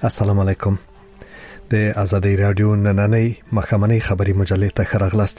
السلام علیکم. د آزادۍ رادیو نننۍ مخامنۍ خبري مجلې ته خراغلاست.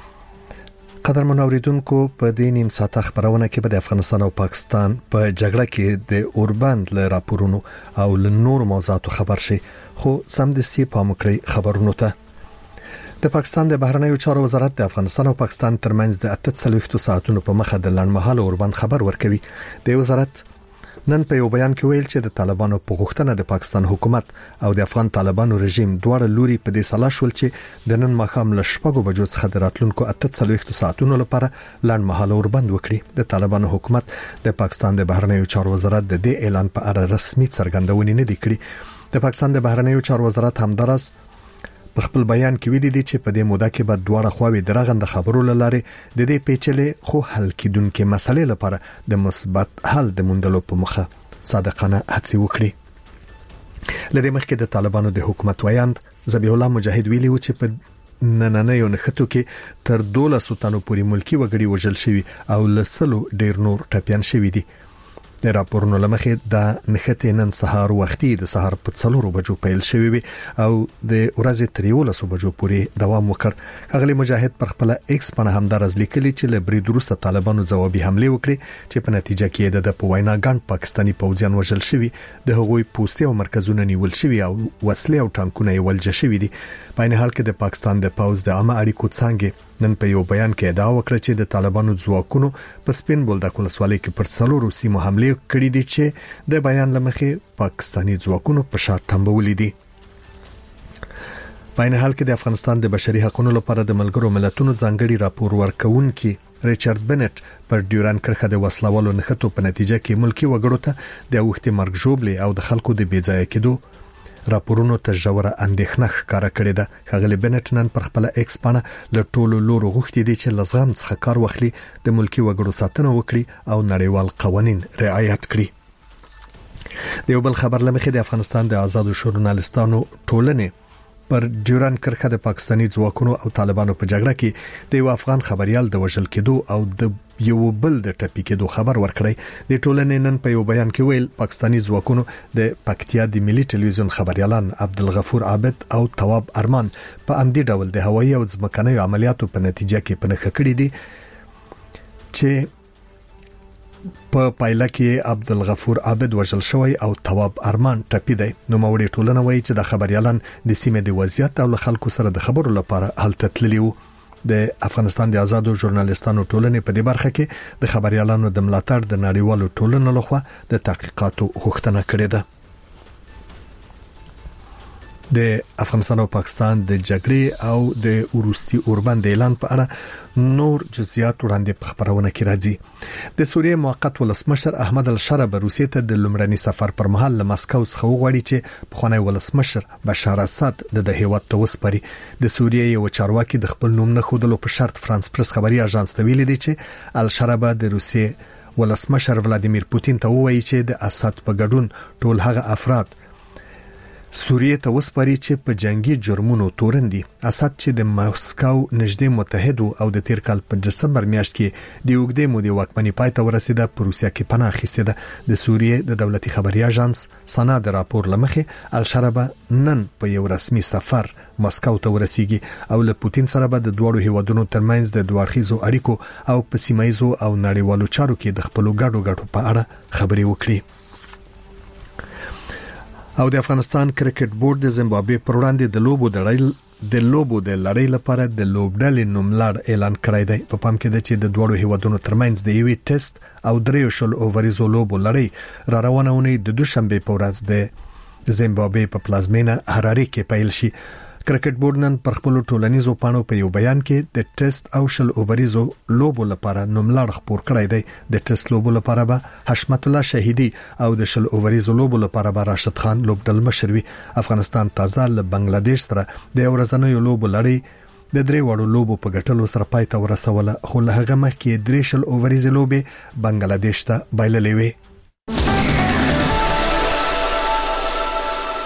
قدرمن اوریدونکو، په دې نیم ساعت خبرونه کې به د افغانستان او پاکستان په جګړه کې د اوربند له راپورونو او له نور موضوعاتو خبر شي، خو سمدستي پاموکړی خبرونو ته. د پاکستان د بهرنیو چارو وزارت د افغانستان او پاکستان ترمنځ د 48 ساعتونو په مخه د لړمحاله اوربند خبر ورکوي. د وزارت نن په یو بیان کې ویل چې د طالبانو په غوښتنه د پاکستان حکومت او د افغان طالبانو رژیم دواړه لوري په دې سلا شول چې د نن ماښام له 6 بجو څخه د راتلونکو 48 ساعتونو لپاره لړمحاله اوربند وکړي. د طالبانو حکومت د پاکستان د بهرنیو چارو وزارت د دې اعلان په اړه رسمي څرګندونې نه دي کړې. د پاکستان د بهرنیو چارو وزارت همدارس په خپل بیان کې ویلي دي چې په دې موده کې به دواړه خواوې درغند خبرو لاره د دې پیچلې خو حل کیدونکې مسلې لپاره د مثبت حل د موندلو په مخه صادقانه هڅې وکړي. لدې مخکې د طالبانو د حکومت ویاند ذبیح الله مجاهد ویلي و چې په نننیو نښتو کې تر 12 تنو پورې ملکی وګړي وژل شوي او لسلو ډیر نور ټپيان شوي دي. د راپورونو لمخې د نښتې نن سهار وختي د سهار په 4 بجو پیل شوی وي او د ورځې 13 بجو پورې دوام وکړ. اغلی مجاهد پر خپل ایکس باندې همدارز لیکلي چې له برید وروسته طالبانو ځوابي حمله وکړي چې په نتیجه کې د په وینا ګڼ پاکستاني پوځیان وژل شوي، د هغوی پوستي او مرکزونه نیول شوي او وسلې او ټانکونه یې ولج شوي دي. په این حال کې د پاکستان د پوځ د عامه اړیکو څنګه نن په یو بیان کې ادعا وکړه چې د طالبانو ځواکونو په سپین بولدک ولسوالۍ کې پر څلورو سیمو حمله کړې دي چې د بیان لمخې پاکستاني ځواکونو په شا تنبولې دي. په این حال کې د افغانستان د بشري حقوقو لپاره د ملګرو ملتونو ځانګړي راپور ورکونکي ریچارډ بنټ پر ډیوران کرښه د وسلوالو نښتو په نتیجه کې ملکی وګړو ته د وخت مرګ ژوبلې او د خلکو د بیځای کېدو راپورونو ته ژوره اندېښنه ښکاره کړې ده. خغلی بنټ نن پر خپل ایکس باندې له ټولو لورو غوښتي دي چې لزغم څخه کار واخلي، د ملکی وګړو ساتنه وکړي او نړیوال قوانین رعایت کړي. د یو بل خبر لمخې د افغانستان د آزادو ژورنالستانو ټولنې پر ډیوران کرښه د پاکستاني ځواکونو او طالبانو په جګړه کې د یو افغان خبريال د وژل کېدو او د یو بل د ټپي کېدو خبر ورکړی. د ټولنې نن په یو بیان کې ویل پاکستاني ځواکونو د پکتیا د ملي ټلویزیون خبريالان عبدالغفور عابد او تواب ارمان په امدي ډول د هوایي او ځمکني عملیاتو په نتیجه کې پنهخ کړی دي چې په پایله کې عبدالغفور عابد وژل شوی او تواب ارمان ټپي دی. نو موړي ټولنه وایي چې د خبريالان د سیمې د وضعیت او خلکو سره د خبرو لپاره هلته تللی وو. د افغانستان د آزادو ژورنالستانو ټولنې په دې برخه کې د خبريالانو د ملاتړ د نړیوالو ټولنو لخوا د تحقیقاتو غوښتنه کړې ده. د افغانستان او پاکستان د جګړې او د وروستي اوربند اعلان په اړه نور جزئیات وړاندې په خبرونه کې راځي. د سوریې موقت ولسمشر احمد الشرب روسیې ته د لومړني سفر پر مهال له مسکو څخه وغواړي چې پخوانی ولسمشر بشار اسد د هیواد ته وسپاري. د سوریې یو چارواکي د خپل نوم نه خودلو په شرط فرانس پریس خبري اژانس ته ویلي دي چې الشرب د روسیې ولسمشر ولادیمیر پوتین ته وایي چې د اسد په ګډون ټول هغه افراد سوریې ته وسپاري چې په جنگي جرمونو تورن دي. اسد چې د مسکو نږدې متحد او د تیر کال په دسمبر میاشت کې د وګړي مودې واکمنۍ پای ته ورسیده په روسیا کې پناه اخیسته ده. د سوریې د دولتي خبري اژانس سنا د راپور لمخې الشرب نن په یو رسمي سفر مسکو ته ورسیږي او له پوتین سره به د دوړو هیوادونو ترمنځ د دوړخیزو اړیکو او په سیمایزو او نړیوالو چارو کې د خپل ګډو په اړه خبري وکړي. او د افغانستان کرکټ بورډ د زیمبابوې پر وړاندې د لوبو د لړۍ لپاره د لوبډلې نوملړ اعلان کړی دی. په پام کې ده چې د دوړو هیوادونو ترمنځ د یوې ټیسټ او 3 اووریزو لوبو لړۍ را روانه ونی د دوشنبه په ورځ د زیمبابوې په پلازمینه هراري کې پیل شي. کرکټ بورډ نن پر خپل ټولنیزو پاڼو په یو بیان کې د ټیسټ او 3 اووریزو لوبو لپاره نوملړ خپور کړی دی. د ټیسټ لوبو لپاره به حشمت الله شهیدی او د 3 اووریزو لوبو لپاره به راشد خان لوبډل مشر وي. افغانستان تازه له بنگلاديش سره د ورځنیو لوبو لړۍ د 3 وړو لوبو په ګټلو سره پای ته ورسوله، خو له هغه مخکې 3 اووریزو لوبې بنگلاديش ته بایللې وي.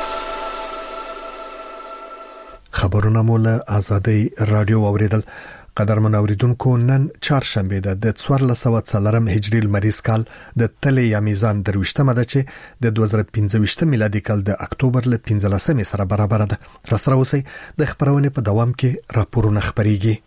خبرونه مولا آزادۍ رادیو اوریدل. قدرمن اوریدونکو نن چهارشنبه ده د 1404 هجری لمریز کال د تل یا میزان درويشتمه ده چې د 2015 میلادي کال د اکتوبر ل 15 سره برابر ده. راسره اوسئ د خبرونه په دوام کې راپورونه خبريږي.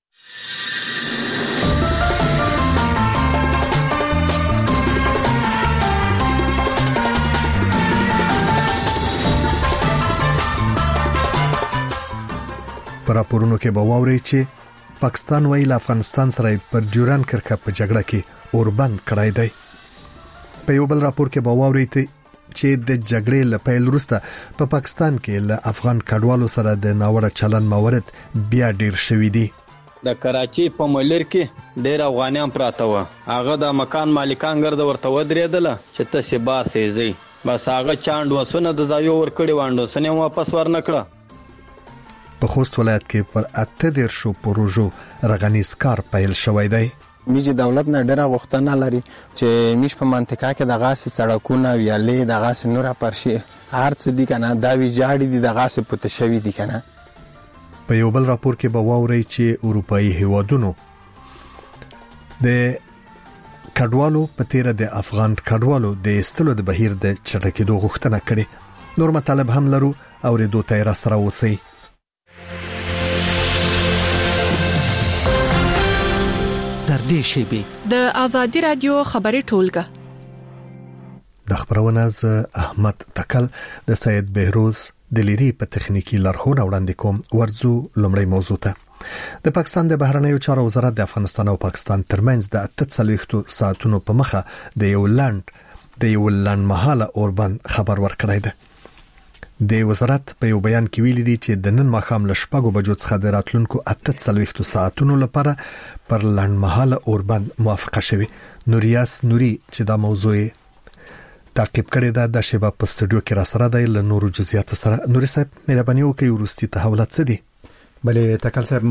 پر راپورونو کې به واوري چې پاکستان ویل افغانستان سره پر ډیورن کرکه په جګړه کې اوربند کړای دی. په یو بل راپور کې به واوري چې د جګړې له پیل وروسته په پاکستان کې له افغان کډوالو سره د ناوړه چلن موارد بیا ډیر شوي دي. د کراچي په مولر کې ډیر افغانان پراته و. هغه د مکان مالکان ګرځ ورته ودرېدل چې تاسو باسي زی بس هغه چاند وسونه د ځایو ور کړی واندو سنې واپس ورنکړه. په خوست ولایت کې پر 18 پروژو رغنیز کار پیل شوی دی. میجی دولت نه ډیره غوښتنه لري چې میش په منطقه کې د غاسي سړکونه ویالې د غاسي نور پرشي هر څه دي کنه دا وی جاړي دي د غاسي پته شوی دي کنه. په یو بل راپور کې به واوري چې اروپאי هیوادونو د کډوالو په تیر د افغان کډوالو د استلو د بهیر د چټکېدو غوښتنه کړې. نور مطالب هم لرو او ردو تیر سره وسی. در دې شیبه د ازادي رادیو خبري ټولګه د خبرونه ز احمد تکل د سید بهروز د لری په تخنیکی لارښوونه وړاندې کوم. ورزو لمړی موضوع ته د پاکستان د بهرنیو چارو وزارت د افغانستان او پاکستان ترمنځ د 48 ساعتونو په مخه د یو لند مهاله اوربند خبر ورکړی دی. د وزارت په یو بیان کې ویلي دي چې د نن ماښام له 6 بجو څخه د راتلونکو 48 ساعتونو لپاره پر لند مهاله اوربند موافقه شوه. نوریاس نوري چې دا موضوع تعقیب کړی دا د شباب په استودیو کې را سره دی. له نورو جزئیاتو سره نوري صاحب مهرباني وکړئ ورستي تحولات څه دي؟ بلې تکل صاحب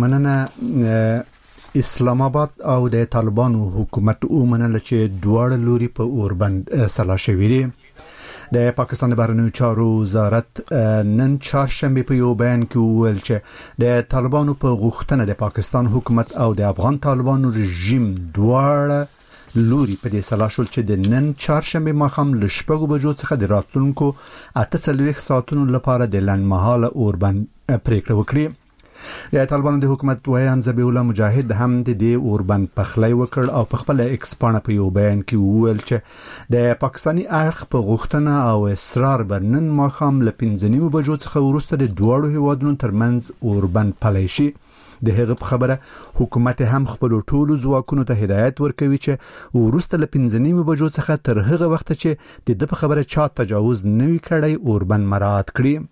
مننه. اسلام آباد او د طالبانو حکومت ومنل چې دواړه لوري په اوربند سلا شوي دي. د پاکستان بهرنیو چارو وزارت نن چهارشنبه په یو بیان کې وویل چې د طالبانو په غوښتنه د پاکستان حکومت او د افغان طالبانو رژیم دواړه لوري په دې سلا شول چې د نن چهارشنبه ماښام له 6 بجو څخه د راتلونکو 48 ساعتونو لپاره د لنډمهاله اوربند پریکړه وکړي. د طالبانو د حکومت ویان ذبیح الله مجاهد هم د دې اوربند پخلی وکړ او په خپل ایکس پاڼه په یو بیان کې وویل چې د پاکستاني اړخ په غوښتنه او اصرار بر نن ماښام له 15 بجو څخه وروسته د دوړو هیوادونو ترمنځ اوربند پلی شي. د هغه په خبره حکومت هم خپل ټولو ځواکونو ته هدایت ورکوي چې وروسته له 15 بجو څخه تر هغه وخت چې د په خبره چا تجاوز نه وي کړی اوربند مراعات کړي.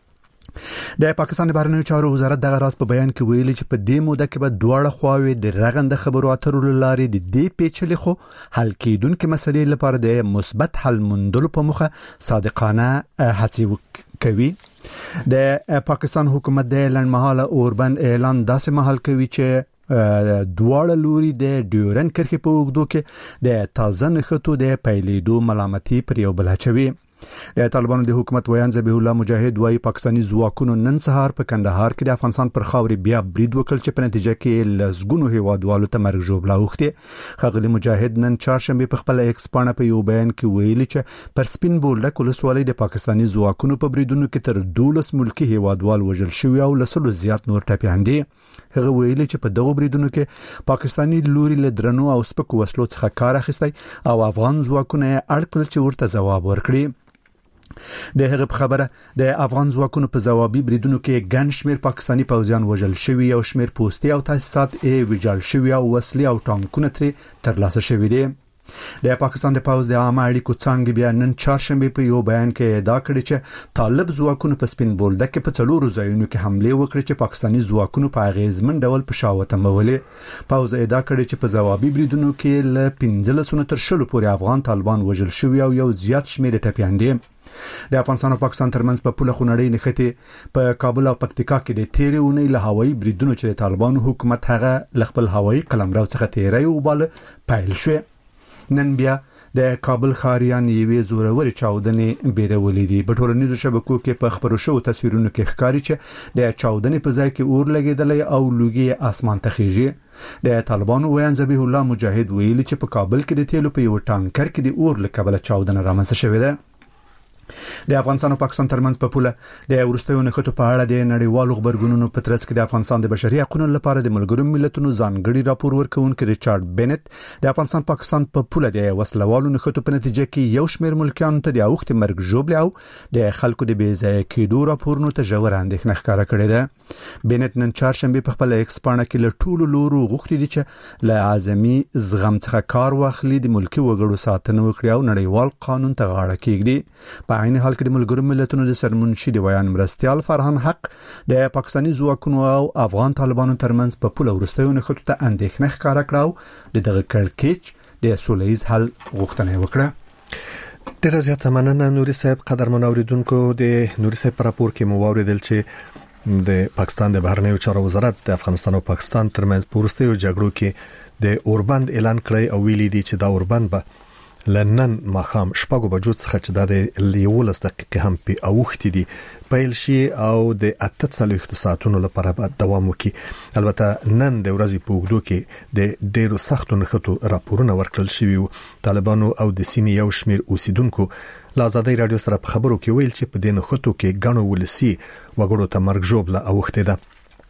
د پاکستان بهرنیو چارو وزارت دغه راز په بیان کې ویلي چې په دې موده کې به دواړه خواوې د رغنده خبرو اترو لارې د دې پیچلې خو حل کېدونکې مسلې لپاره د مثبت حل موندلو په موخه صادقانه هڅې کوي. د پاکستان حکومت د لنډمهاله اوربند اعلان داسې مهال کوي چې دواړه لوري د ډیورن کرښې په اوږدو کې د تازه نښتو د پیلېدو ملامتي پر یو بل اچوي. د طالبانو د حکومت ویان ذبیح الله مجاهد وايي پاکستاني ځواکونو نن سهار په کندهار کې د افغانستان پر خاورې بیا برید وکړ چې په نتیجه کې لسګونو هیوادوالو ته مرګ ژوبلا اوښتې. ښاغلي مجاهد نن چهارشنبه په خپل ایکس پاڼه په یو بیان کې ویلي چې پر سپین بولدک ولسوالۍ د پاکستاني ځواکونو په بریدونو کې تر 12 ملکی هیوادوال وژل شوي او لسلو زیات نور ټپیان دي. هغه ویلي چې په دغه بریدونو کې پاکستاني لوري له درنو او سپکو وسلو څخه کار اخیستی او افغان ځواکونه اړ کړل چې ورته ځواب ورکړي. د هغه په خبره د افغان ځواکونو په ځوابي بریدونو کې ګڼ شمېر پاکستاني پوځیان وژل شوي او شمېر پوستي او تاسیسات ویجاړ شوي او وسلې او ټانکونه ترې ترلاسه شوي دي. د پاکستان د پوځ د عامه اړیکو څانګې بیا نن چهارشنبه په یو بیان کې ادعا کړې چې طالب ځواکونو په سپین بولدک کې په څلورو ځایونو کې حمله وکړه چې پاکستاني ځواکونو په اغیزمن ډول په شاوته مولې. پوځ ادعا کړې چې په ځوابي بریدونو کې له 15 تر 20 پورې افغان طالبان وژل شوي او یو زیات شمېر ټپیان دي. د افغانستان او پاکستان ترمنځ په پوله خونړۍ نښتې په کابل او پکتیکا کې د تیرې اونۍ له هوایي بریدونو چې د طالبانو حکومت هغه ل خپل هوایي قلمرو څخه تیری وباله پیل شو. نن بیا د کابل خاریان یوې زوروري چاودنې بیرولې دي. په ټولنیزو شبکو کې په خبرو شو تصویرونو کې ښکاري چې د چاودنې په ځای کې اور لګیدلی او لوګي اسمان ته خيږي. د طالبانو ویان ذبیح الله مجاهد ویلي چې په کابل کې د تیلو په یو ټانکر کې د اور له کبله چاودنه رامنځته شوې ده. د افغانستان او پاکستان ترمنځ په پوله د ورستیو نښتو په اړه د نړیوالو خبرګونونو په ترڅ کې د افغانستان د بشري حقوقو لپاره د ملګرو ملتونو ځانګړي راپور ورکونکي ریچارډ بینټ د افغانستان پاکستان په پوله د وسلوالو نښتو په نتیجه کې یو شمېر ملکیانو ته د اوخت مرګ ژوبل او د خلکو د بیځای کېدو راپورونو ته ژور اندېښنه ښکاره کړې ده. بینټ نن چهارشنبه په خپل ایکس پاڼه کې له ټولو لورو غوښتي دي چې له اعظمي زغم څخه کار واخلي، د ملکي وګړو ساتنه وکړي او نړیوال قانون ته غاړه کېږدي. په عین حال کې د ملګرو ملتونو د سرمنشي د ویان مرستيال فرهان حق د پاکستاني ځواکونو او افغان طالبانو ترمنځ په پوله ورستیو نښتو ته اندېښنه ښکاره کړه او دغه کړکېچ د سولهییز حل غوښتنه وکړه. ډیره زیاته مننه نوري صاحب. قدرمن اوریدونکو، د نوري صاحب په راپور کې مو واوریدل چې د پاکستان د بهرنیو چارو وزارت د افغانستان او پاکستان ترمنځ په ورستیو جګړو کې د اوربند اعلان کړی او ویلي دي چې دا اوربند به لنن ماخام شپږو بجو څخه چې د 11 دقیقې هم په اوخت دي پیل شي او د 48 ساعتونو لپاره به دوام وکړي. البته نن د ورځې په وګړو کې د ډیرو سختو نښتو راپورونه ورکړل شوي وو. طالبانو او د سیمې یو شمېر اوسیدونکو له ازادۍ رادیو سره په خبرو کې ویل چې په دې نښتو کې غنو ولسی وګړو ته مرګ ژوبله اوخته ده.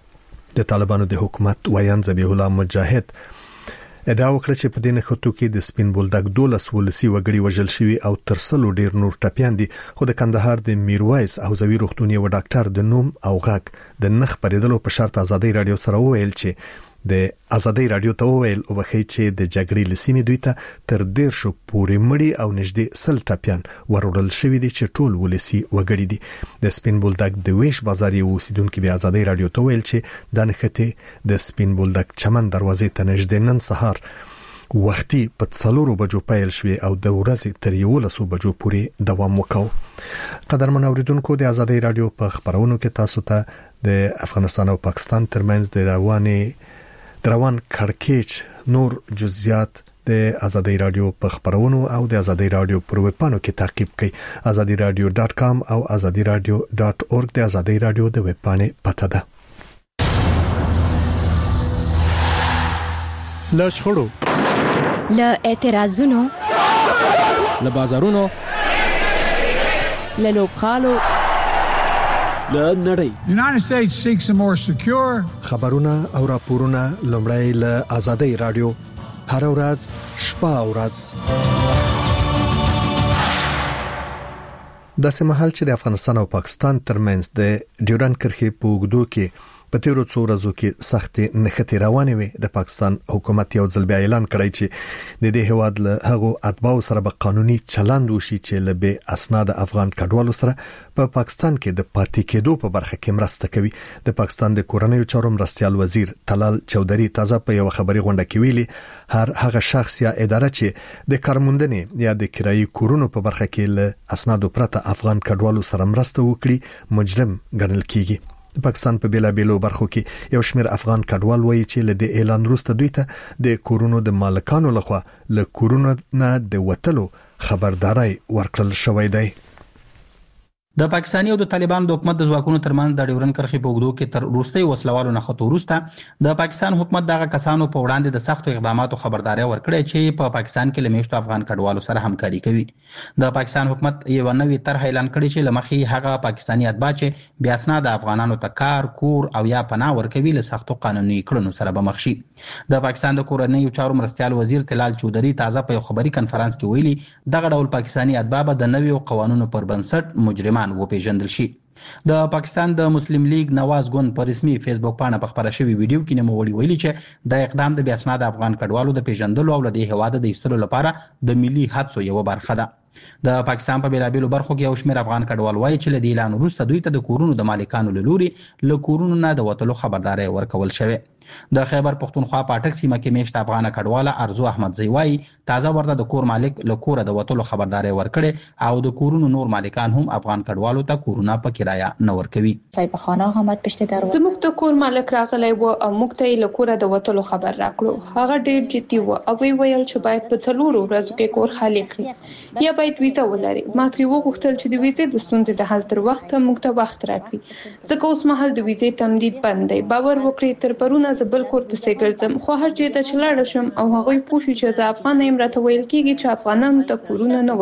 د طالبانو د حکومت ویان ذبیح الله مجاهد ادعا وکړه چې په دې نښتو کې د سپین بولدک 12 ولسی وګړي وژل شوي او ترسلو ډیر نور ټپيان دي. خو د کندهار د میرویس حوزوي روغتون یو ډاکټر د نوم او غږ د نخ پریدلو په شرط ازادۍ رادیو سره وویل چې د ازادۍ رادیو ته وویل او بخی چې د جګړې لسیمې دوی ته تر 10 پورې مړي او نږدې 100 ټپيان ورورل شوي دي چې ټول ولسی وګړي دي. د سپین بولدک د ویش بازار یو اوسیدونکو به ازادۍ رادیو ته ویل چې د نښته د سپین بولدک چمن دروازې ته نږدې نن سهار وختي په 4 بجو پیل شوه او د ورځې تر 11 بجو پورې دوام وکاو. قدرمن اوریدونکو، د ازادۍ رادیو په خبرونو کې تاسو ته د افغانستان او پاکستان ترمنځ د روان کړکېچ نور جزئیات د ازادۍ رادیو په خبرونو او د ازادۍ رادیو پر ویبپاڼو کې تعقیب کړئ. azadiradio.com او azadiradio.org د ازادۍ رادیو د ویبپاڼې پته ده. له شخړو، له اعتراضونو، له بازارونو، له لوبخالو، له نړۍ. United States seeks a more secure. خبرونه او راپورونه لومړی له ازادۍ رادیو هر ورځ شپه او ورځ. د سمحال چې د افغانستان او پاکستان ترمنځ د ډیورند کرښې په وګړو کې په تیرو څو ورځو کې سخت نښتې روانې وي. د پاکستان حکومت یو ځل بیا اعلان کړی چې د دې هواد له هغو اتباعو سره به قانوني چلند وشي چې له به اسناد افغان کډوالو سره په پاکستان کې د پاتې کېدو په برخه کې مرسته کوي. د پاکستان د کورنیو چارو مرستيال وزیر طلال چودري تازه په یو خبري غونډه کې ویلي هر هغه شخص یا اداره چې د کارموندنې یا د کرایي کورونو په برخه کې له اسنادو پرته افغان کډوالو سره مرسته وکړي مجرم ګڼل کیږي. پاکستان په بیلابیلو برخو کې یو شمېر افغان کډوال وایي چې له دې اعلان وروسته دوی ته د کورونو د مالکانو لخوا له کورونو نه د وټلو خبرداري ورکړل شوې ده. د پاکستاني او د طالبانو د حکومت د ځواکونو ترمنځ د ډیورند کرښې په وګړو کې تر وروستي وسلوالو نه خطو وروسته د پاکستان حکومت دغه کسانو په وړاندې د سختو اقداماتو خبرداري ورکړې چې په پاکستان کې لمیشتو افغان کډوالو سره همکاري کوي. د پاکستان حکومت یو نوې طرح اعلان کړی چې لمخې هغه پاکستاني اتباع چې بیا اسناد افغانانو ته کار، کور او یا پناه ورکوي له سختو قانوني کړنو سره به مخ شي. د پاکستان د کورنیو چارو مرستيال وزیر طلال چودري تازه په یو خبري کانفرنس کې ویلي دغه ډول پاکستاني اتباع به د نویو قوانینو پر بنسټ مجرمان وپیژندل شي. د پاکستان د مسلم لیگ نواز ګوند په رسمي فیسبوک باندې په خبره شوی ویډیو کې نوموړي ویلي چې د اقدام د بیا اسناد افغان کډوالو د پیژندلو او د هواد د ایستلو لپاره د ملي هڅو یو برخه ده. د پاکستان په بیلابیلو برخو کې یو شمېر افغان کډوال وایي چې له اعلان وروسته دوی ته د کورونو د مالکانو له لوري له کورونو نه د وټلو خبرداري ورکول شوې. د خیبر پختونخوا پاټک سیمه کې میشت افغان کډواله ارزو احمدزی وایي تازه ورته د کور مالک له کوره د وټولو خبرداري ورکړي او د کورونو نور مالکان هم افغان کډوالو ته کورونه په کرایه نه ورکوي. صاحب خانه آمد پشت دروازه زموږ د کور مالک راغلی و او موږ ته له کوره د وټولو خبر راکړو. هغه ډیر جدي و او ویل چې باید په 4 ورځو کې کور خالی کړي یا باید ویزه ولري. ما ترې وغوښتل چې د ویزې د ستونزې د حل تر وخته موږ ته وخت راکړي ځکه اوس مهال د ویزې تمدید بند دی. باور وکړئ تر پرونه زه بل کور پسې ګرځم خو هر چېرته چې لاړ شم او هغوی پوه شي چې زه افغان یم راته ویل کېږي چې افغانانو ته کورونه نه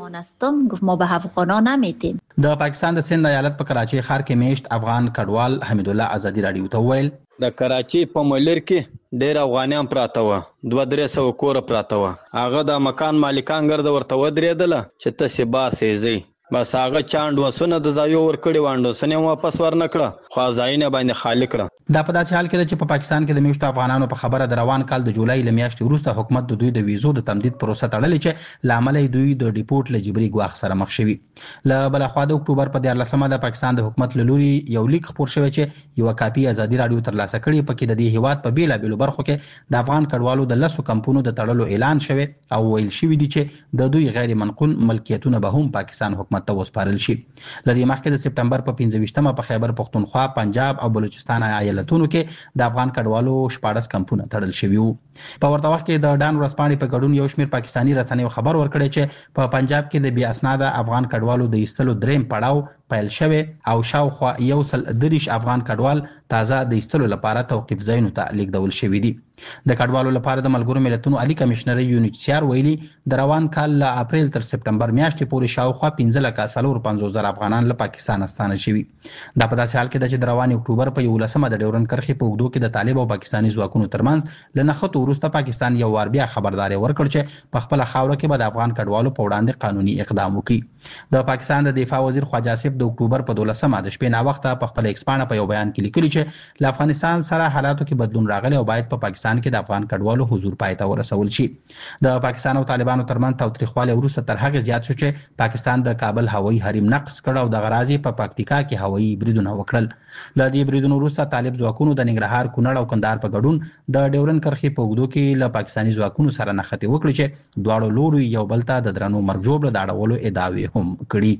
ورکوو. ما به افغانان نمیدیم. د پاکستان د سند ایالت په کراچۍ ښار کې میشت افغان کډوال حمید الله ازادي رادیو ته ویل د کراچۍ په ملر کې ډېر افغانان پراته و 2-300 کور پراته و. هغه د مکان مالکان ګرځ ورته ودرېدل چې تاسو باسي زی بس هغه چاند وسونه د ځایو ورکړي واندو سنې واپس ورنکړه خو ځایونه باندې خالی کړه. دا په داسې حال کې چې په پاکستان کې د میشتو افغانانو په خبره د روان کال د جولای لمیاشتې وروسته حکومت د دوی د ویزو د تمدید پروسه تړلې چې لامل دوی د ډیپورت له جبري ګواښ سره مخ شوي. له بل خوا د اکتوبر په 14مه د پاکستان د حکومت له لوري یو لیک خپور شوی چې یو کاپی ازادي رادیو ترلاسه کړي پکې د دې هیواد په بیلابېلو برخو کې د افغان کډوالو د 10 کمپونو د تړلو اعلان شوی او ویل شوی دی چې د دوی غیر منقول ملکیتونه به هم پاکستان حکومت ته وسپارل شي. لدې مخکې د سپټمبر په 15مه په خیبر پختونخوا، پنجاب او بلوچستان ایالتونو کې د افغان کډوالو 14 کمپونه تړل شوي وو. په ورته وخت کې د ډان ورځپاڼې په ګډون یو شمېر پاکستاني رسنیو خبر ورکړی چې په پنجاب کې د بې اسناده افغان کډوالو د ایستلو دریم پړاو پیل شوی او شاوخوا 130 افغان کډوال تازه د ایستلو لپاره توقیف ځایونو ته لیږدول شوي دي. د کډوالو لپاره د ملګرو ملتونو عالی کمشنر UNHCR ویلي د روان کال له اپریل تر سپټمبر میاشتې پورې شاوخوا 15,450,000 افغانان له پاکستان ستانه شوي. دا په داسې حال کې ده چې د روان اکتوبر په 11مه د ډیورن کرښې په اوږدو کې د طالب او پاکستاني ځواکونو ترمنځ له نښتو وروسته پاکستان یو وار بیا خبرداری ورکړ چې په خپله خاوره کې به د افغان کډوالو په وړاندې قانوني اقدام وکړي. د پاکستان د دفاع وزیر خواجه آصف د اکتوبر په 12مه د شپې ناوخته په خپل ایکسپانه په یو بیان کې لیکلي چې له افغانستان سره حالاتو کې بدلون راغلی او باید په پاکستان کې د افغان کډوالو حضور پای ته ورسول شي. د پاکستان او طالبانو ترمنځ تاوتریخوالی وروسته تر هغه زیات شو چې پاکستان د کابل هوایي حریم نقض کړ او د غرازي په پکتیکا کې هوایي بریدونه وکړل. له دې بریدونو وروسته طالب ځواکونو د ننګرهار، کونړ او کندهار په ګډون د ډیورن کرښې په اوږدو کې له پاکستاني ځواکونو سره نښتې وکړي چې دواړو لوري یو بل ته د درنو مرګ ژوبله د اړولو ادعاوې هم کړي.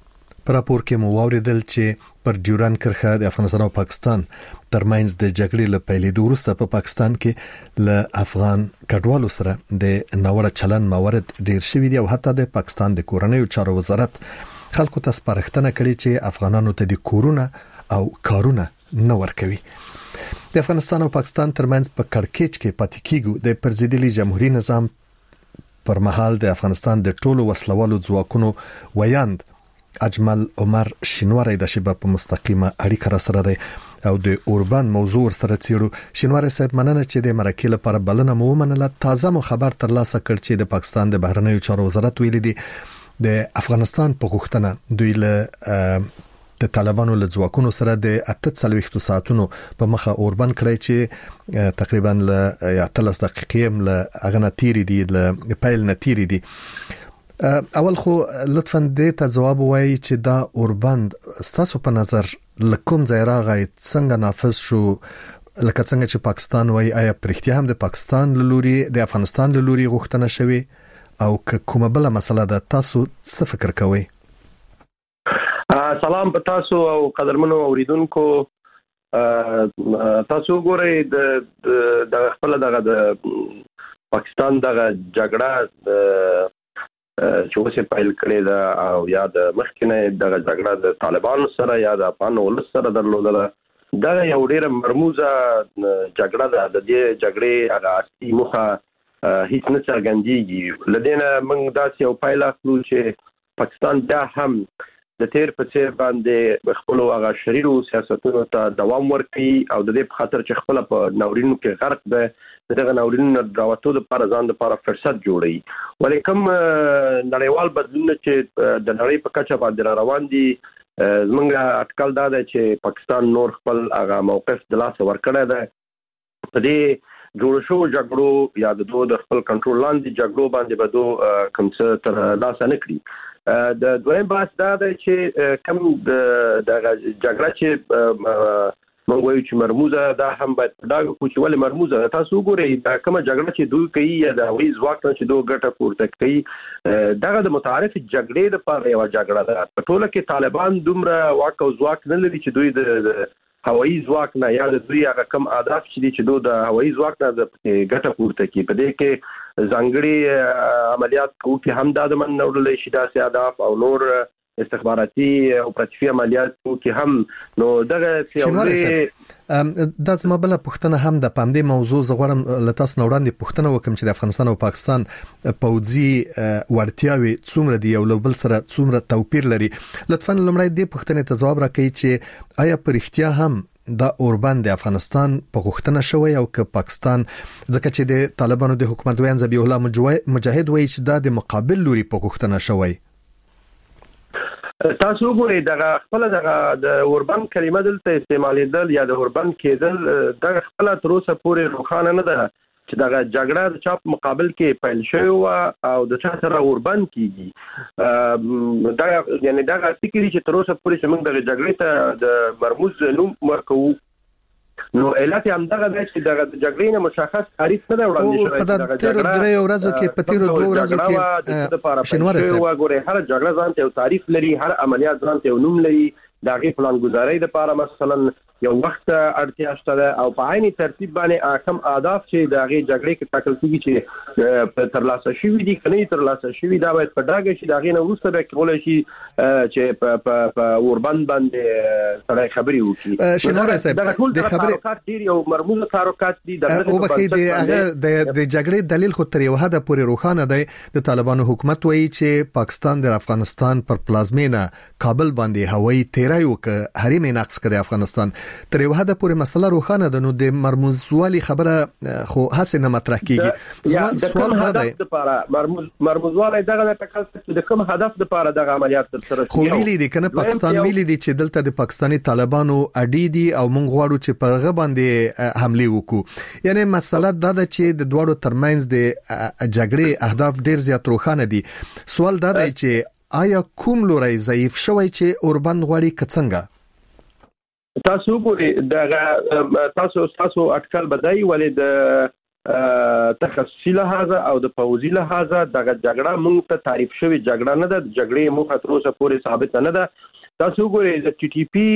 په راپور کې مو واوریدل چې پر ډیورن کرښه د افغانستان او پاکستان ترمنځ د جګړې له پیلېدو وروسته په پاکستان کې له افغان کډوالو سره د ناوړه چلند موارد ډیر شوي دي او حتی د پاکستان د کورنیو چارو وزارت خلکو ته سپارښتنه کړې چې افغانانو ته د کورونه او کارونه نه ورکوي. د افغانستان او پاکستان ترمنځ په کړکېچ کې پاتې کیږي د پرزیدلي جمهوریت نظام پر مهال د افغانستان د ټولو وسلوالو ځواکونو ویاند اجمل عمر شینواری د شباب په مستقیمه اړیکه را سره دی او د اوربان موضوع سره چیرو. شینواری صاحب مننه چې د مرکې لپاره بلنه مو ومنله. تازه مو خبر ترلاسه کړ چې د پاکستان د بهرنیو چارو وزارت ویلي دی د افغانستان په غوښتنه دوی له د طالبانو له ځواکونو سره د 48 ساعتونو په مخه اوربان کړی چې تقریبا له 13 دقیقې له اغه نتیری دی له پیل نتیری دی. اول خو لطفاً دې ته جواب وایي چې دا اوربند ستاسو په نظر لکم ځای راغی څنګه نافذ شو، لکه څنګه چې پاکستان وایي آیا پرختیا هم د پاکستان له لوري د افغانستان له لوري غوښتنه شوی او کومه بل مسله ده؟ تاسو څه فکر کوئ؟ سلام په تاسو او قدرمنو اوریدونکو. تاسو ګورئ د خپل د پاکستان د جګړه چې اوسه پیل کړی دا او یا د مخکنه د جګړه د طالبانو سره یا د افغان ولس سره درلودله، دا یو ډیره مرموزه جګړه ده. د دې جګړې هغه اصلي موخه هیڅ نه څرګندېږي. لدينا موږ داسې یو پایله اخلو چې پاکستان بیا هم د تیر په څیر باندې خپل هغه شریرو سیاستونو ته دوام ورکړي او د دې په خاطر چې خپل په ناورینو کې غرق ده دغه ناورینو راوتو لپاره ځان لپاره فرصت جوړي. ولیکم نړیوال بدلون چې د نړۍ په کچه باندې روان دي، زمونږ اټکل دا ده چې پاکستان نور خپل هغه موقف د لاس ورکړی ده. په دې جوړ شو جګړو یا د خپل کنټرول لاندې جګړو باندې به دوی کوم څه تر لاس نه کړي. د دویم بحث دا ده چې کوم د جګړه چې موږ وایو چې مرموزه دا هم باید په ډاګه کو چې ولې مرموزه تاسو وګورئ دا کومه جګړه چې دوی کوي یا د هوایي ځواک نه چې دوی ګټه پورته کوي دغه د متعارف جګړې لپاره یو جګړه ده. په ټوله کې طالبان دومره واک او ځواک نه لري چې دوی د هوایي ځواک نه یا د دوی هغه کم اهداف چې دوی د هوایي ځواک نه د ګټه پورته کوي. په دې کې ځانګړي عملیات کوي هم د منورل شي داسې اهداف او نور استخباراتي او پراتیفي عملیات کوي هم نو دغه سیاوري د زما بل پښتنه هم د پامدې موضوع زغورم لتاس نوړاندې پښتنه وکم چې د افغانستان او پاکستان پوځي ورتیاوي څومره دی او بل سره څومره توپیر لري. لطفا لمړی دې پښتنه ته جواب راکړئ چې آیا پر اختیار هم د اوربند د افغانستان په غوښتنه شوی او که پاکستان ځکه چې د طالبانو د حکومت ویان ذبیح الله مجاهد وایي چې د مقابل لوري په غوښتنه شوی. تاسو وګورئ دغه خپل دغه د اوربند کلمه دلته استعمالیدل یا د اوربند کېدل دغه خپل تر اوسه پورې روښانه نه ده چې دغه جګړه د چا په مقابل کې پیل شوی او د چا سره اوربند کیږي. دا یعنی دغه فکر چې تر اوسه پورې چې موږ د جګړې ته د مرموز نوم ورکوو نو علت هم دغه دی چې دغه جګړې نه مشخص تعریف نه وړاندې شوی. په تیر درې ورځو کې په تیر دوه ورځو کې شنواره وګورئ هر جګړه ځان ته تعریف لري، هر عملیات ځان ته نوم لري. دغه پلان گزارۍ لپاره مثلا یو وخت اړتیا شته او په عیني ترتیب باندې احکام اهداف چې دغه جګړې کې ټاکل کیږي چې تر لاسه شوی دي کني تر لاسه شوی دا باید په ډاګه شي دغه نه وروسته به کولای شي چې په اوربند باندې سره خبري وکړي. شنواره صاحب د خبرې ډیر یو مرموز تعلقات دي د جګړې دلیل خو تر یو حد پورې روښانه دی. د طالبانو حکومت وایي چې پاکستان د افغانستان پر پلازمینه کابل باندې هوایي تیرای وکړ حریم نقص کړي افغانستان تر یو حد پورې مسله روښانه ده. نو د مرموزوالي خبره خو هڅه نه مطرح کیږي. سوال دا دی مرموزوالي دغه تکل چې د کوم هدف لپاره دغه عملیات تر سره خو ویلي دي کنه پاکستان ویلي دي چې دلته د پاکستاني طالبانو اډي دي او موږ غواړو چې په هغه باندې حمله وکړو. یعنی مسله دا ده چې د دوړو ترمنځ د جګړې اهداف ډیر زیات روښانه دي. سوال دا دی چې آیا کوم لوري ضعیف شوی چې اوربند غواړي کڅنګه؟ تاسو ګورئ دغه تاسو اټکل بدای ولې د تخصصي لحاظه او د پوځي لحاظه دغه جګړه موږ ته تعریف شوی جګړه نه ده. جګړې موږ تر اوسه پورې ثابت نه ده. تاسو ګورئ د ټي ټي پی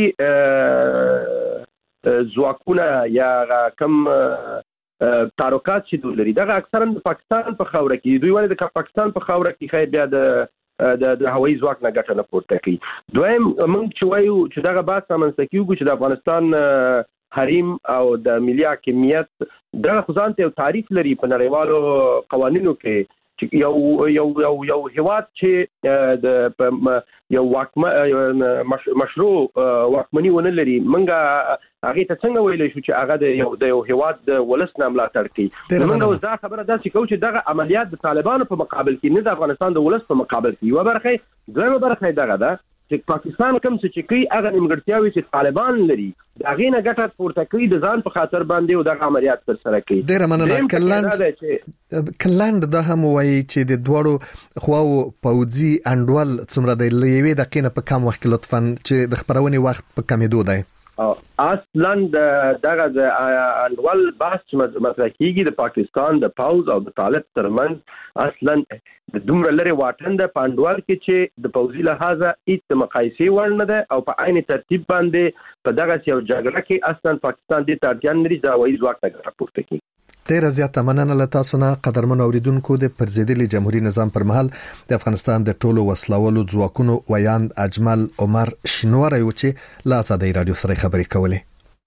ځواکونه یا کم تعلقات چې دوی لري دغه اکثرا د پاکستان په خاوره کې دوی ولې د پاکستان په خاوره کې خیر بیا د هوایي ځواک نه ګټه نه پورته کوي. دویم موږ چې وایو چې دغه بحث رامنځته کیږي چې د افغانستان حریم او د ملي حاکمیت دغه خزان ته تعریف لري په نړیوالو قوانینو کې چې یو هیواد چې د یو مشروع واکمني ونه لري منګه هغه ته څنګه ویل شو چې هغه د یو هیواد د ولس نه ملاتړ کوي. موږ دا خبره ده چې کوم چې دغه عملیات د طالبانو په مقابل کې نه د افغانستان د ولس په مقابل کې یو برخه دویمه برخه دغه ده چې پاکستان کوم څه کوي هغه نیمګړتیاوي چې طالبان لري دغه نه ګټه پورته کوي د ځان په خاطر باندې او دغه عملیات تر سره کوي. ډیر مننه. کلند د هم وایي چې د دوړو خواو پوځي انډول څومره د لوي دقیقه په کم وخت لطفا چې د خبرونې وخت په کمیدو دی. اصلا دغه د انډول بحث مطرح کیږي د پاکستان د پاوز او د طالب ترمنځ اصلا د دومره لري واټن د پاندوال کې چې د پوزي لحاظه هیڅ مقایسې ور نه ده او په عین ترتیب باندې په دغه یو جګړه کې اصلا پاکستان د ترجان لري دا وایي ځواک ته راپورته کوي. ډیر زیات مننه له تاسو نه قدرمن اوریدونکو. د پرزیدلي جمهوریت نظام پر مهال د افغانستان د ټولو وسلوالو ځواکونو ویاند اجمل عمر شینواری و چې له آزادۍ رادیو سره خبرې کولې.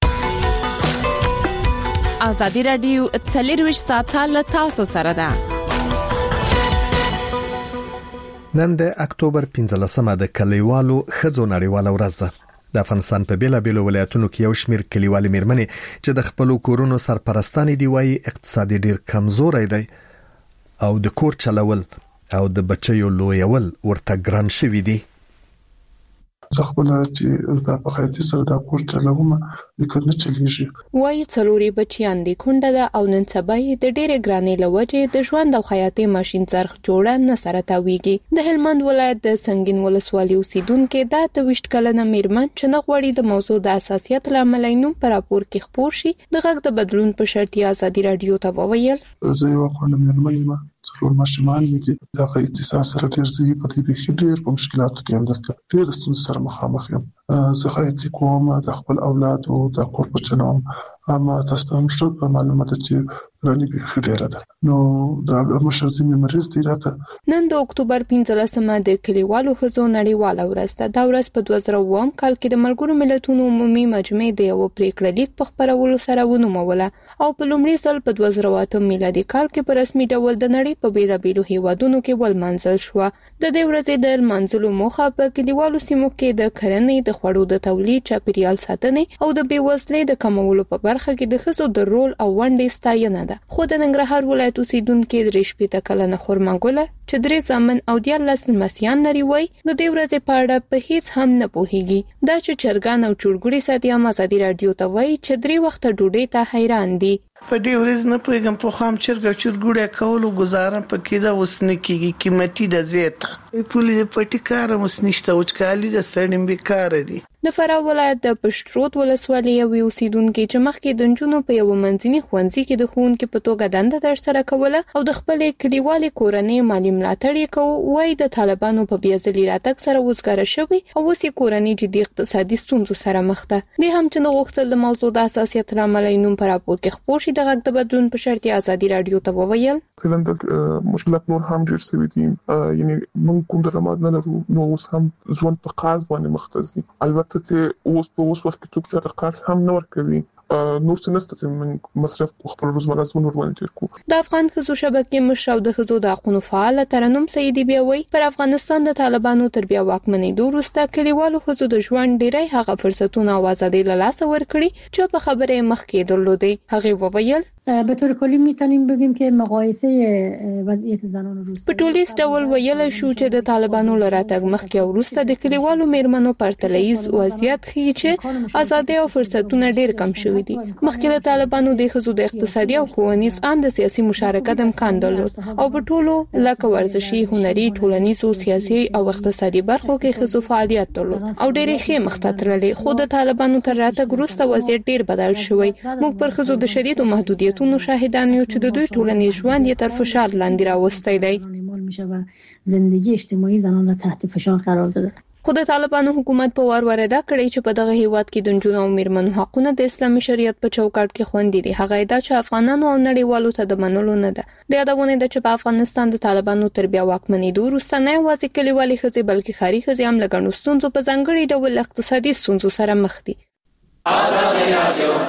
آزادۍ رادیو 24 ساعته له تاسو سره ده. نن د اکتوبر 15مه د کلیوالو ښځو نړیواله ورځ ده. د افغانستان په بیلابیلو ولایتونو کې یو شمیر کلیوالي میرمنې چې د خپل کورونو سرپرستانې دی وایي اقتصادي ډیر کمزوري دی او د کور چلول او د بچیو لویول ورته ګران شوی دی. ځخپل چې دا په خیاطي سره دا کور چلوم لیکل نه چلیږي وایي څلوري بچیان دي کونډه ده او نن سبا یې د ډېرې ګرانۍ له وجې د ژوند او خیاطي ماشین څرخ جوړه نه سره تاویږي د هلمند ولایت د سنگین ولسوالۍ اوسیدونکو د 28 کلنه میرمن چې نه غواړي د موضوع د اساسیت لامل نوم پر راپور کې خپور شي د غږ د بدلون په شرط ازادي رادیو ته وویل زه یو کوم میرمن څلور ماشومان دي دا په اتصال سره ډېر په دې کې ډېر په مشکلاتو کې هم ډېر ستونزې سره مخامخ یم زه خیاطي کوم د خپل اولاد او د کور په چلوم اما تاسو هم څه په معلومات چې رانی به ډیره ده نو دا مشرزي مریض دی راته نن د اکتوبر 15مه د کلیوالو خزو نړیواله ورځ ده دا ورځ په 2009 کال کې د ملګرو ملتونو عمومي مجمع د یو پریکړه لیک په خبرولو سره ونوموله او په لومړي ځل په 2008 میلادي کال کې په رسمي ډول د نړۍ په بیلابیلو هیوادونو کې ولمنځل شو د دې ورځې د منځلو موخه په کلیوالو سیمو کې د کرنې د خوړو د تولید چاپیریال ساتنې او د بیوزلۍ د کمولو په برخه کې د خزو د رول او ونډې ستاینه ده خو د ننګرهار ولایت اوسیدونکو د ریشپیته کلنه خورمنګوله چې درې زامن او 14 لمسیان لري وای د دې ورځې په اړه په هیڅ هم نه پوهیږي دا چې چرګان او چورګوړي ساتي هم ازادي رادیو ته وای چې 3 وخت ډوډۍ ته حیران دي په دې ورځ نه پوهیږم په خام چرګ او چورګوړي کولو گزارم پکې دا وسنه کیږي قیمتي د زیات پولې پټی کار مسنشته او چکالي د سړیم بیکار دي د فراه ولایت د پشترود ولسوالۍ یو اوسیدونکو چې مخکې د جنونو په یو منځني ښوونځي کې د ښوونکو په توګه دنده ترسره کوله او د خپل کلیوالي کورنۍ مالی ملاتړ یې کوي وای د طالبانو په بیازلي راتګ سره وزګاره شوی او اوسې کورنۍ جدي اقتصادي ستونزو سره مخ ده د هم چې غوښتل د موضوع د اساسیت لامل نوم پر راپور کې خپور شي د غږ د بدلون په شرط ازادي رادیو ته وویل کله مشکلات نور هم ډیر سوي دي یعنی موږ کوم درمات نه لرو نو اوس هم ځوان په قاز باندې مختصي البته چې اوس په اوس وخت کې څوک چې قرض هم نه ورکوي نور څه نشته چې موږ مصرف خپل روزمره ژوند ورته کوو د افغان خزو شبکې مشر او د خزو د حقوقو فعال ترنم سیدی بیاوي پر افغانستان د طالبانو تر بیا واکمنۍ وروسته کلیوالو خزو د ژوند ډیری هغه فرصتونه او ازادي له لاسه ورکړي چې په خبره مخکې درلودي هغه وویل به طور کلی میتونیم بگیم که مقایسه وضعیت زنان روز په ټولیز ډول ویل شو چې د طالبانو لراتګ مخکې او وروسته د کلیوالو میرمنو پرتلایز وضعیت ښیي چې ازادي او فرصتونه ډیر کم شوي دي مخکې له طالبانو د خزو د اقتصادي او ښوونیز د سیاسي مشارکت امکان درلود او په ټولو لکه ورزشي هنري ټولنیز او سیاسي او اقتصادي برخو کې خزو فعالیت درلود او ډېرې ښې مختترلې خو د طالبانو تر راتګ وروسته وضعیت ډیر بدل شوی موږ پر خزو د شدید محدودیت نو شاهدان یو چې د دوی ټولنیز ژوند یې تر فشار لاندې راوستي دی میشه و زندگی اجتماعی زنان را تحت فشار قرار داده خو د طالبانو حکومت په ورده کړی چې په دغه هیواد کې د جنونو او میرمنو حقونه د اسلامي شریعت په چوکاټ کې خوندي دي هغه دا چې افغانانو او نړیوالو ته د منلو نه ده د یادونه د چې په افغانستان د طالبانو تر بیا واکمنۍ وروسته نه یوازې کلیوالي خزي بلکې ښاري خزي هم لګڼو ستونزو په ځانګړي ډول اقتصادي ستونزو سره مخ دي ازادي رادیو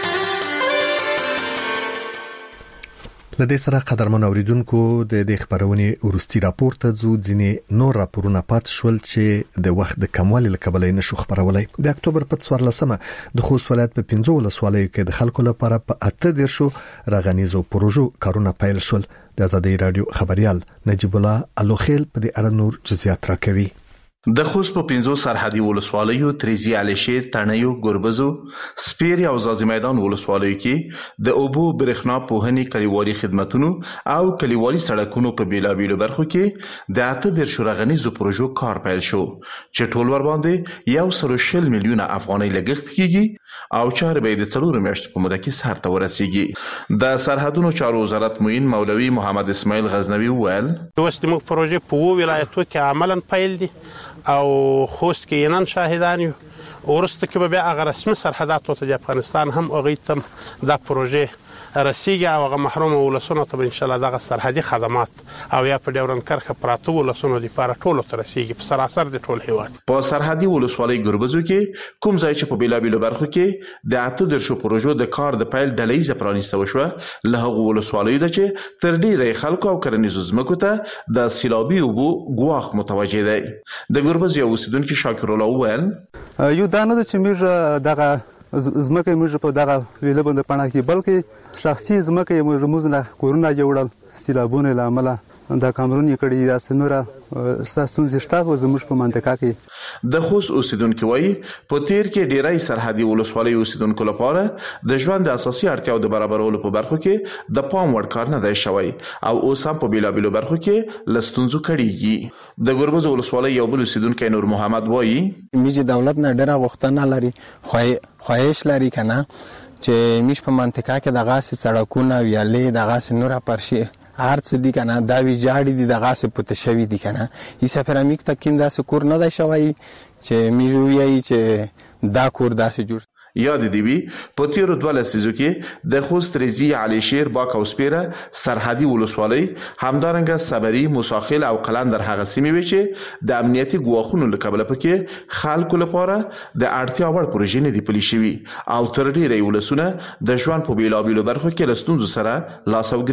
لدې سره قدرمن اوریدونکو د دې خبرونه ورستي راپور ته ځو ځینې نور راپورونه پات شول چې د وخت د کموالي لکبلې نشو خبرولای د اکتوبر په 14مه د خوست ولایت په 15 ولسوالیو کې د خلکو لپاره په 8 شو راغنیزو پروژو کارونه پیل شول د ازادي رادیو خبريال نجیب الله الوخیل په دې اړه نور جزئیات راکوي د خوست په 15 سرحدي ولسوالیو تریزی علي شیر تڼیو ګوربزو سپیر او زازي میدان ولسوالیو کې د اوبو برېښنا پوهنې کلیوالي خدماتونو او کلیوالي سړکونو په بیلابیلو برخو کې د 8 شورغنیزو پروژو کار پیل شو چې ټول ور باندې 140 میلیونه افغانۍ لګښت کیږي او چارې به د 4 میاشتو په موده کې سرته ورسیږي د سرحدونو چارو وزارت معین مولوي محمد اسماعیل غزنوي وویل دوست موږ پروژې په ولایتو کې عملاً پیل دي او خوست کې نن شاهدان یو ورسته کې به هغه رسمي سرحدات ته د افغانستان هم اوغیتم د پروژې رسیږي او هغه محروم ولسونو ته ان شاء الله دغه سرحدي خدمات او یا په ډیورن کرخه پراته ولسونو لپاره ټولو ته رسیږي په سراسر د ټول هیواد په سرحدي ولسوالۍ ګوربزو کې کوم ځای چې په بیلابیلو برخو کې د 8 شو پروژو د کار د پیل ډلې پرانیسته وشو له هغه ولسوالۍ د چې تر ډیره خلکو او کرنیزو زمکو ته د سیلابي او غواخ متوجه دی د ګوربزو یو اوسیدونکو شاکر الله وویل یو دانه چې موږ دغه زمکه موږ په دغه ویله باندې پڼه کې بلکې شخصي زمکه موږ نه کورونه جوړل سیلابونه لامل د کامرون یې کړي دا سنوره ستاسو شته زموږ په منطقه کې د خوست اوسیدونکو وایي په تیر کې ډیری سرحدي ولسوالۍ اوسیدونکو لپاره د ژوند د اساسي اړتیاو د برابرولو په برخو کې د پام وړ کار نه دی شوی او اوس هم په بیلابیلو برخو کې لستونزو کړيږي د ګربز ولسوالۍ یو بل اوسیدونکو نور محمد وایي میږي دولت نه ډیره غوښتنه لري خواهش لري کنه چې میش په منطقه کې د غاس سړکونه ویالې د غاس نور پرشي هر څه دي کنه دا وی جاړي دي د غاس په تشوي دي کنه هیڅ سفراميک تکیندا سکور نه دی شوی چې میجوي چې دا کور داسې جوړ یاد دی وی په تیرو 2 لسیزو کې د خوست ریزی علي شیر باک او سپیره سرحدي ولسوالۍ همدارنګه صبري مساخل او قلندر هغه سیمې وي چې د امنیتي ګواښونو لکبل پکې خلکو لپاره د اړتیا وړ پروژې نه دی پلي شوی او تر ډیره ولسونه د ژوند په بیلابیلو برخو کې لستونزو سره لاس او